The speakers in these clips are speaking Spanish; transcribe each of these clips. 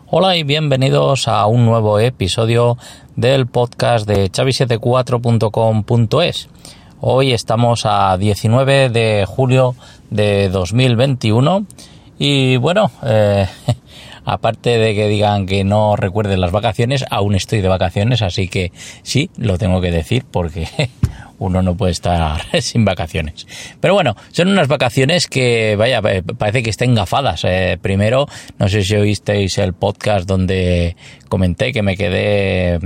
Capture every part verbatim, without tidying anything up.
Hola y bienvenidos a un nuevo episodio del podcast de Xavi setenta y cuatro punto com punto es. Hoy estamos a diecinueve de julio de dos mil veintiuno y bueno, eh, aparte de que digan que no recuerden las vacaciones, aún estoy de vacaciones, así que sí, lo tengo que decir porque uno no puede estar sin vacaciones. Pero bueno, son unas vacaciones que, vaya, parece que estén gafadas. Eh, primero, no sé si oísteis el podcast donde comenté que me quedé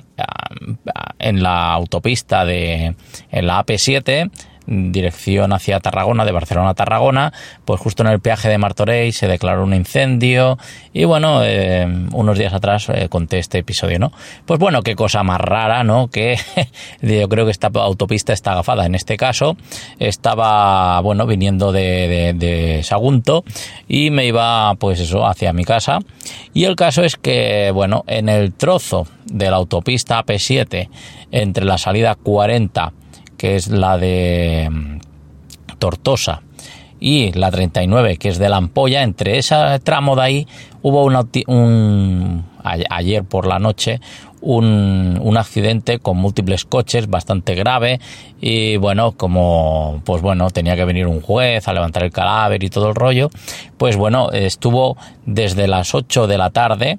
en la autopista de, en la A P siete, dirección hacia Tarragona, de Barcelona a Tarragona, pues justo en el peaje de Martorell se declaró un incendio y bueno, eh, unos días atrás eh, conté este episodio, ¿no? Pues bueno, qué cosa más rara, ¿no? Que yo creo que esta autopista está agafada. En este caso estaba, bueno, viniendo de, de, de Sagunto y me iba, pues eso, hacia mi casa, y el caso es que, bueno, en el trozo de la autopista A P siete entre la salida cuarenta, que es la de Tortosa, y la treinta y nueve, que es de La Ampolla, entre ese tramo de ahí hubo una, un, ayer por la noche un, un accidente con múltiples coches bastante grave y bueno, como pues bueno, tenía que venir un juez a levantar el cadáver y todo el rollo, pues bueno, estuvo desde las ocho de la tarde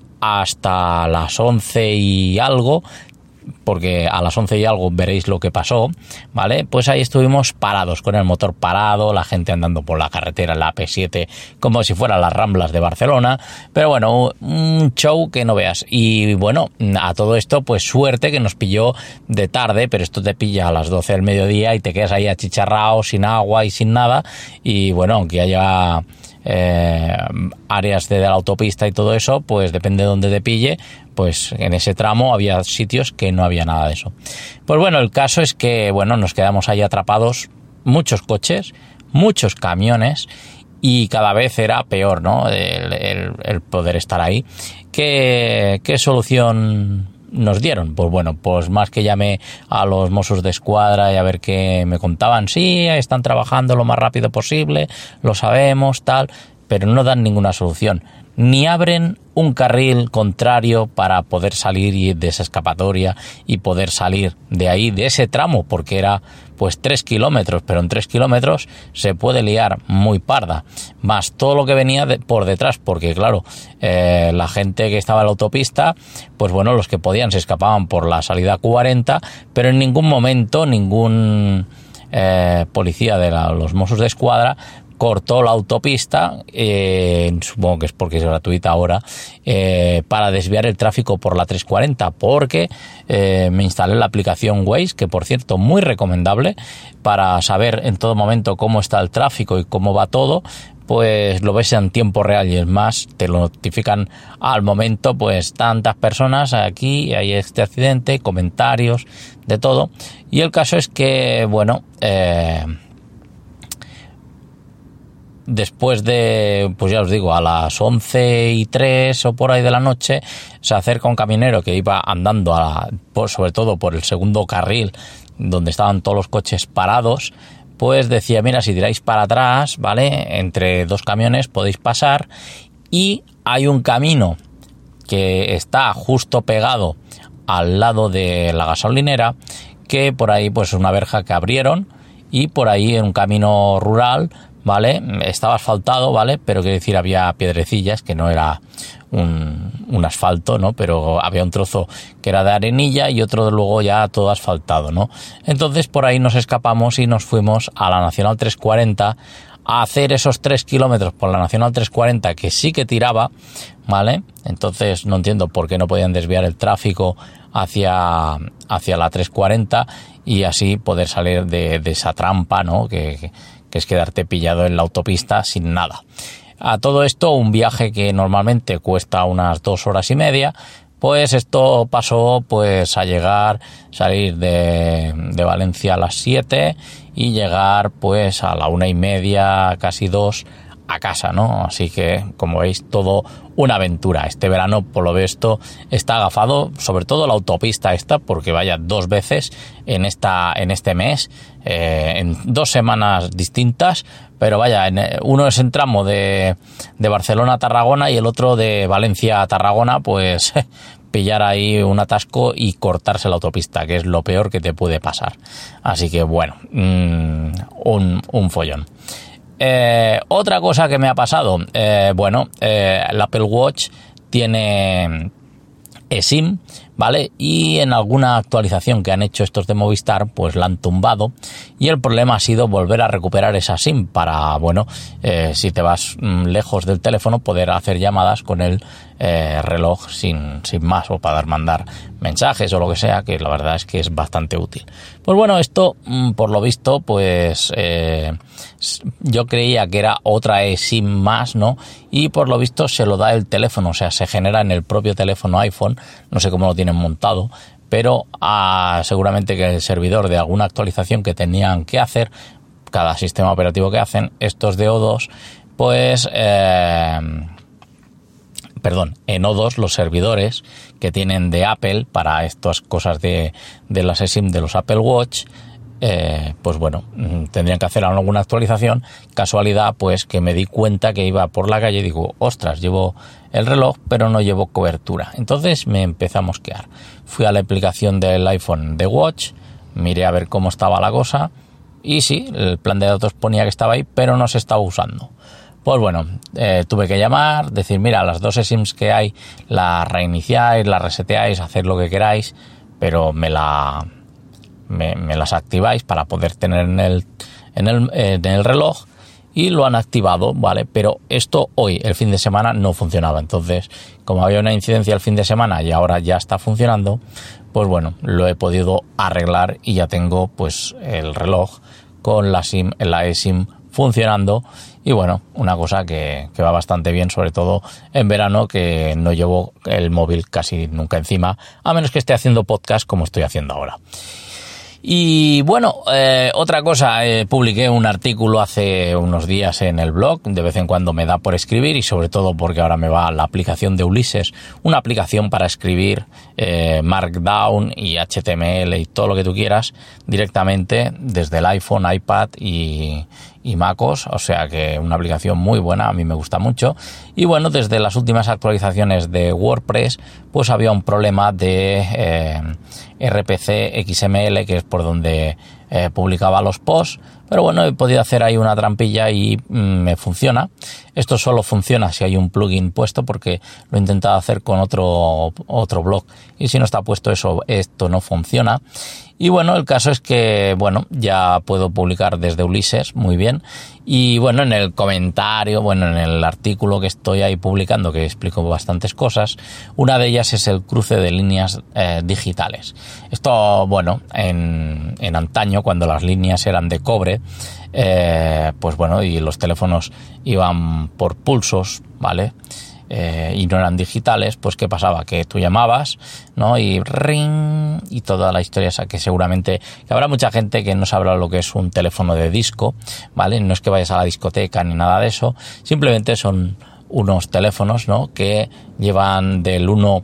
hasta las once y algo, porque a las once y algo veréis lo que pasó, ¿vale? Pues ahí estuvimos parados, con el motor parado, la gente andando por la carretera en la A P siete como si fueran las Ramblas de Barcelona, pero bueno, un show que no veas. Y bueno, a todo esto, pues suerte que nos pilló de tarde, pero esto te pilla a las doce del mediodía y te quedas ahí achicharrado, sin agua y sin nada, y bueno, aunque haya Eh, áreas de la autopista y todo eso, pues depende de dónde te pille, pues en ese tramo había sitios que no había nada de eso. Pues bueno, el caso es que bueno, nos quedamos ahí atrapados, muchos coches, muchos camiones, y cada vez era peor, ¿no? El, el, el poder estar ahí. ¿Qué, qué solución nos dieron? Pues bueno, pues más que llamé a los Mossos de Escuadra y a ver qué me contaban, sí, están trabajando lo más rápido posible, lo sabemos, tal, pero no dan ninguna solución, ni abren un carril contrario para poder salir de esa escapatoria y poder salir de ahí, de ese tramo, porque era pues tres kilómetros, pero en tres kilómetros se puede liar muy parda, más todo lo que venía de, por detrás, porque claro, eh, la gente que estaba en la autopista, pues bueno, los que podían se escapaban por la salida cuarenta, pero en ningún momento ningún eh, policía de la, los Mossos de Escuadra cortó la autopista, eh, supongo que es porque es gratuita ahora, eh, para desviar el tráfico por la trescientos cuarenta, porque eh, me instalé la aplicación Waze, que por cierto muy recomendable para saber en todo momento cómo está el tráfico y cómo va todo. Pues lo ves en tiempo real y es más, te lo notifican al momento, pues tantas personas aquí, hay este accidente, comentarios, de todo. Y el caso es que, bueno, eh, después de, pues ya os digo, a las once y tres o por ahí de la noche, se acerca un camionero que iba andando, a la, por, sobre todo por el segundo carril, donde estaban todos los coches parados, pues decía, mira, si tiráis para atrás, ¿vale? Entre dos camiones podéis pasar, y hay un camino que está justo pegado al lado de la gasolinera, que por ahí pues es una verja que abrieron, y por ahí en un camino rural, ¿vale? Estaba asfaltado, ¿vale? Pero quiero decir, había piedrecillas, que no era un, un asfalto, ¿no? Pero había un trozo que era de arenilla y otro luego ya todo asfaltado, ¿no? Entonces por ahí nos escapamos y nos fuimos a la Nacional trescientos cuarenta a hacer esos tres kilómetros por la Nacional trescientos cuarenta, que sí que tiraba, ¿vale? Entonces no entiendo por qué no podían desviar el tráfico hacia, hacia la trescientos cuarenta y así poder salir de, de esa trampa, ¿no? Que, que que es quedarte pillado en la autopista sin nada. A todo esto, un viaje que normalmente cuesta unas dos horas y media, pues esto pasó pues a llegar, salir de, de Valencia a las siete y llegar pues a la una y media, casi dos, a casa, ¿no? Así que, como veis, todo una aventura. Este verano, por lo visto, está agafado, sobre todo la autopista esta, porque vaya dos veces en esta en este mes, eh, en dos semanas distintas, pero vaya, en, uno es en tramo de, de Barcelona a Tarragona y el otro de Valencia a Tarragona, pues pillar ahí un atasco y cortarse la autopista, que es lo peor que te puede pasar. Así que, bueno, mmm, un, un follón. Eh, otra cosa que me ha pasado, eh, bueno, eh, el Apple Watch tiene eSIM, ¿vale? Y en alguna actualización que han hecho estos de Movistar, pues la han tumbado y el problema ha sido volver a recuperar esa SIM para, bueno, eh, si te vas mmm, lejos del teléfono, poder hacer llamadas con el eh, reloj sin, sin más, o para mandar mensajes o lo que sea, que la verdad es que es bastante útil. Pues bueno, esto, mmm, por lo visto, pues eh, yo creía que era otra eSIM más, ¿no? Y por lo visto se lo da el teléfono, o sea, se genera en el propio teléfono iPhone, no sé cómo lo tienen montado, pero ah, seguramente que el servidor de alguna actualización que tenían que hacer, cada sistema operativo que hacen, estos de O dos, pues, eh, perdón, en O dos los servidores que tienen de Apple para estas cosas de, de las eSIM de los Apple Watch, Eh, pues bueno, tendrían que hacer alguna actualización. Casualidad, pues que me di cuenta que iba por la calle y digo, ostras, llevo el reloj pero no llevo cobertura. Entonces me empecé a mosquear. Fui a la aplicación del iPhone de Watch, miré a ver cómo estaba la cosa y sí, el plan de datos ponía que estaba ahí, pero no se estaba usando. Pues bueno, eh, tuve que llamar, decir, mira, las dos eSIMs que hay las reiniciáis, las reseteáis, haced lo que queráis, pero me la... Me, me las activáis para poder tener en el, en el, en el reloj, y lo han activado, ¿vale? Pero esto hoy, el fin de semana, no funcionaba. Entonces, como había una incidencia el fin de semana y ahora ya está funcionando, pues bueno, lo he podido arreglar y ya tengo pues el reloj con la SIM, la eSIM funcionando. Y bueno, una cosa que, que va bastante bien, sobre todo en verano, que no llevo el móvil casi nunca encima, a menos que esté haciendo podcast como estoy haciendo ahora. Y bueno, eh, otra cosa, eh, publiqué un artículo hace unos días en el blog, de vez en cuando me da por escribir y sobre todo porque ahora me va la aplicación de Ulises, una aplicación para escribir eh, Markdown y H T M L y todo lo que tú quieras directamente desde el iPhone, iPad y, y MacOS, o sea que una aplicación muy buena, a mí me gusta mucho. Y bueno, desde las últimas actualizaciones de WordPress, pues había un problema de eh, R P C X M L, que es por donde eh, publicaba los posts, pero bueno, he podido hacer ahí una trampilla y mm, me funciona. Esto solo funciona si hay un plugin puesto, porque lo he intentado hacer con otro otro blog y si no está puesto eso, esto no funciona. Y bueno, el caso es que, bueno, ya puedo publicar desde Ulises, muy bien. Y bueno, en el comentario, bueno, en el artículo que estoy ahí publicando, que explico bastantes cosas, una de ellas es el cruce de líneas eh, digitales. Esto, bueno, en, en antaño, cuando las líneas eran de cobre, eh, pues bueno, y los teléfonos iban por pulsos, ¿vale? Eh, y no eran digitales, pues ¿qué pasaba? Que tú llamabas, ¿no? Y ring, y toda la historia esa, que seguramente que habrá mucha gente que no sabrá lo que es un teléfono de disco, ¿vale? No es que vayas a la discoteca ni nada de eso, simplemente son unos teléfonos, ¿no? Que llevan del uno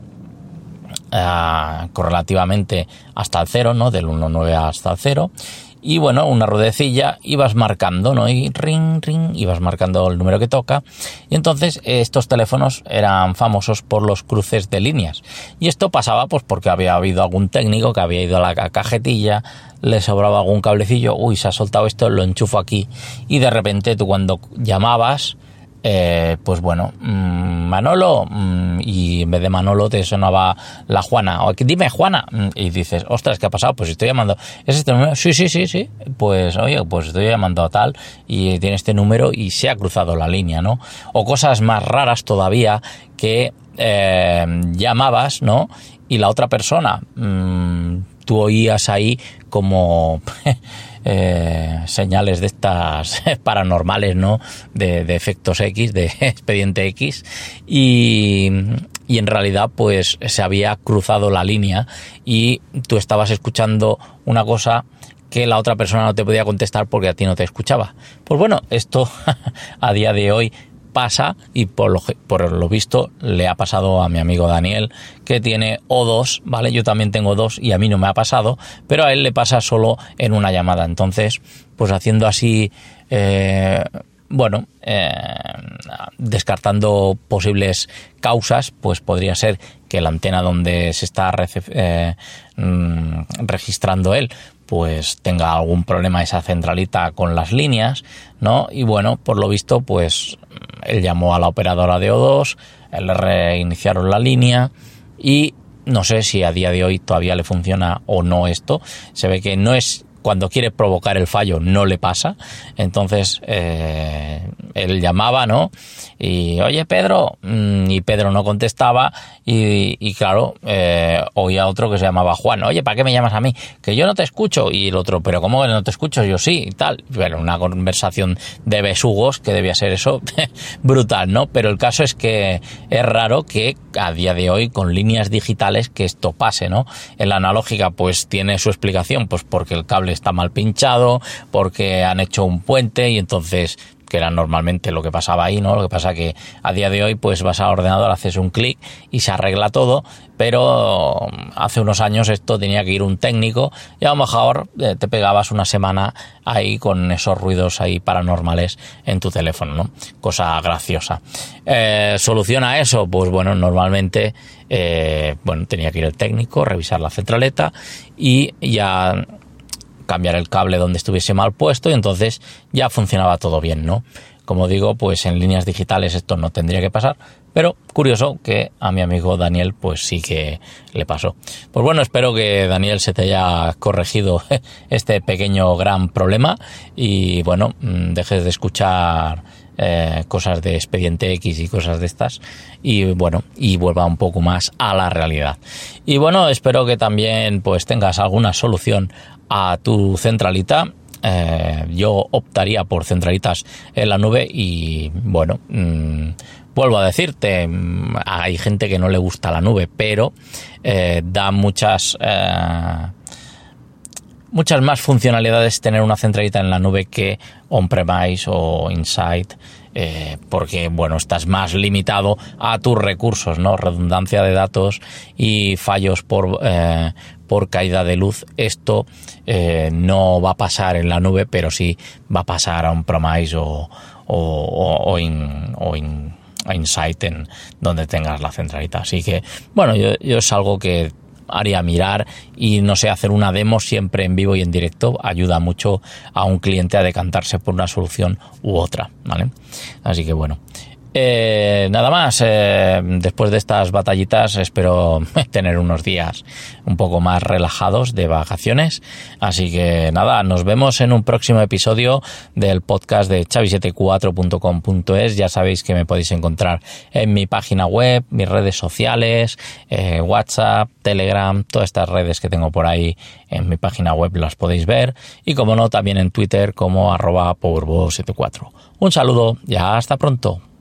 uh, correlativamente hasta el cero, ¿no? Del uno punto nueve hasta el cero. Y bueno, una ruedecilla, ibas marcando, ¿no? Y ring, ring, ibas marcando el número que toca. Y entonces estos teléfonos eran famosos por los cruces de líneas. Y esto pasaba pues porque había habido algún técnico que había ido a la cajetilla, le sobraba algún cablecillo, uy, se ha soltado esto, lo enchufo aquí. Y de repente tú cuando llamabas, eh, pues bueno, mmm, Manolo, mmm, y en vez de Manolo te sonaba la Juana, o dime Juana, y dices, ostras, ¿qué ha pasado? Pues estoy llamando, ¿es este número? Sí, sí, sí, sí, pues oye, pues estoy llamando a tal, y tiene este número y se ha cruzado la línea, ¿no? O cosas más raras todavía, que eh, llamabas, ¿no? Y la otra persona, mmm, tú oías ahí como eh, señales de estas paranormales, ¿no? De, de efectos X, de expediente X, y, y en realidad pues se había cruzado la línea y tú estabas escuchando una cosa que la otra persona no te podía contestar porque a ti no te escuchaba. Pues bueno, esto a día de hoy pasa y por lo, por lo visto le ha pasado a mi amigo Daniel, que tiene O dos, ¿vale? Yo también tengo dos y a mí no me ha pasado, pero a él le pasa solo en una llamada. Entonces, pues haciendo así, eh, bueno, eh, descartando posibles causas, pues podría ser que la antena donde se está eh, registrando él pues tenga algún problema esa centralita con las líneas, ¿no? Y bueno, por lo visto, pues él llamó a la operadora de O dos, le reiniciaron la línea y no sé si a día de hoy todavía le funciona o no esto. Se ve que no es... Cuando quiere provocar el fallo no le pasa, entonces eh, él llamaba, ¿no? Y oye Pedro, y Pedro no contestaba y, y claro, eh, oía otro que se llamaba Juan, oye, ¿para qué me llamas a mí? Que yo no te escucho. Y el otro, pero ¿cómo que no te escucho? Yo sí, y tal. Bueno, una conversación de besugos que debía ser eso brutal, ¿no? Pero el caso es que es raro que a día de hoy con líneas digitales que esto pase, ¿no? En la analógica pues tiene su explicación, pues porque el cable está mal pinchado, porque han hecho un puente y entonces, que era normalmente lo que pasaba ahí, ¿no? Lo que pasa que a día de hoy pues vas al ordenador, haces un clic y se arregla todo, pero hace unos años esto tenía que ir un técnico y a lo mejor te pegabas una semana ahí con esos ruidos ahí paranormales en tu teléfono, ¿no? Cosa graciosa. Eh, ¿Soluciona eso? Pues bueno, normalmente eh, bueno, tenía que ir el técnico, revisar la centraleta y ya cambiar el cable donde estuviese mal puesto y entonces ya funcionaba todo bien, ¿no? Como digo, pues en líneas digitales esto no tendría que pasar, pero curioso que a mi amigo Daniel pues sí que le pasó. Pues bueno, espero que Daniel se te haya corregido este pequeño gran problema y bueno, dejes de escuchar eh, cosas de Expediente X y cosas de estas y bueno, y vuelva un poco más a la realidad. Y bueno, espero que también pues tengas alguna solución a tu centralita. Eh, yo optaría por centralitas en la nube y bueno, mmm, vuelvo a decirte, mmm, hay gente que no le gusta la nube, pero eh, da muchas eh, muchas más funcionalidades tener una centralita en la nube que on-premise o inside, eh, porque bueno, estás más limitado a tus recursos, ¿no? Redundancia de datos y fallos por eh, por caída de luz. Esto eh, no va a pasar en la nube, pero sí va a pasar a on-premise o, o, o, o, in, o in, inside en donde tengas la centralita. Así que bueno, yo, yo es algo que haría mirar y no sé, hacer una demo siempre en vivo y en directo ayuda mucho a un cliente a decantarse por una solución u otra, ¿vale? Así que bueno, eh, nada más, eh, después de estas batallitas espero tener unos días un poco más relajados de vacaciones, así que nada, nos vemos en un próximo episodio del podcast de chavi setenta y cuatro punto com punto es. Ya sabéis que me podéis encontrar en mi página web, mis redes sociales, eh, WhatsApp, Telegram, todas estas redes que tengo por ahí en mi página web las podéis ver y como no también en Twitter como arroba powerbo setenta y cuatro. Un saludo y hasta pronto.